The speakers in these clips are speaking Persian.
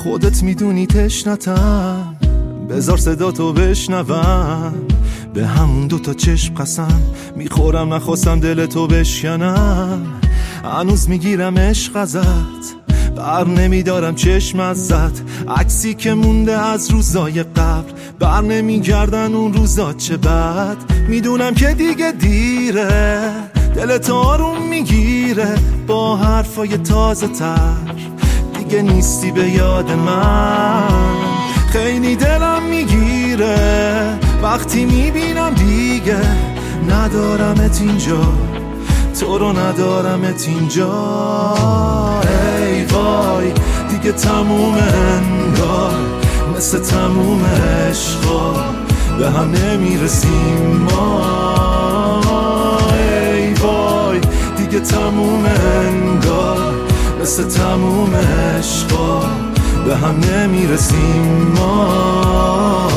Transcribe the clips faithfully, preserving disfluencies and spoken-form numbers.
خودت میدونی تشنتم، بذار صدا تو بشنوم. به همون دوتا چشم قسم میخورم نخواستم دل تو بشکنم. هنوز میگیرم عشق ازت، بر نمیدارم چشم ازت. عکسی که مونده از روزای قبل، بر نمیگردن اون روزا چه بد. میدونم که دیگه دیره، دلت آروم میگیره با حرفای تازه تر. دیگه نیستی به یاد من، خیلی دلم میگیره وقتی میبینم دیگه ندارمت اینجا، تو رو ندارمت اینجا. ای وای دیگه تموم انگار، مثل تموم عشقا به هم نمیرسیم ما. ای وای دیگه تموم انگار، مثل تموم عشقا به هم نمیرسیم ما.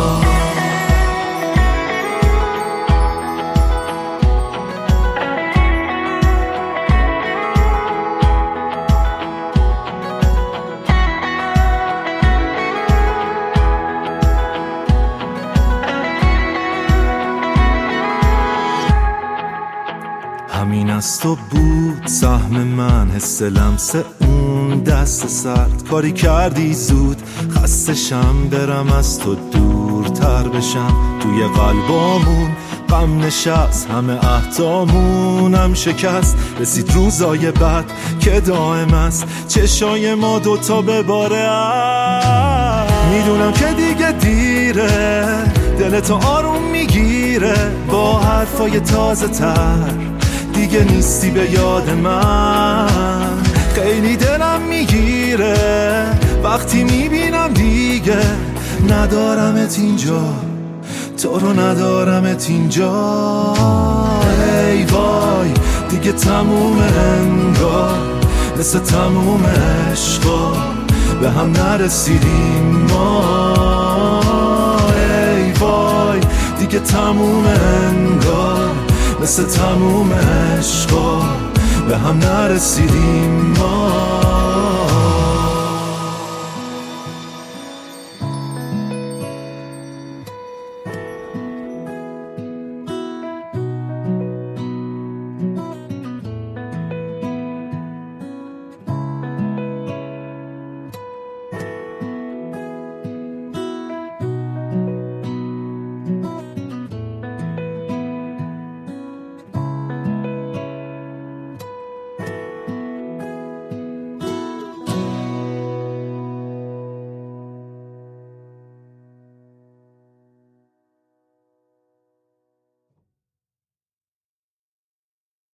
همین از تو بود سهم من، حس لمس اون دست سرد. کاری کردی زود خستشم، برم از تو دورتر بشم. توی قلبامون غم نشست، همه عهدامونم شکست. رسید روزای بعد که دائم است، چشای ما دوتا بباره است. میدونم که دیگه دیره، دلتو آروم میگیره با حرفای تازه تر. دیگه نیستی به یاد من، خیلی دلم میگیره وقتی میبینم دیگه ندارمت اینجا، تو رو ندارمت اینجا. ای وای دیگه تموم انگار، مثل تموم عشقا به هم نرسیدیم ما. ای وای دیگه تموم انگار، مثل تموم عشقا به هم نرسیدیم ما.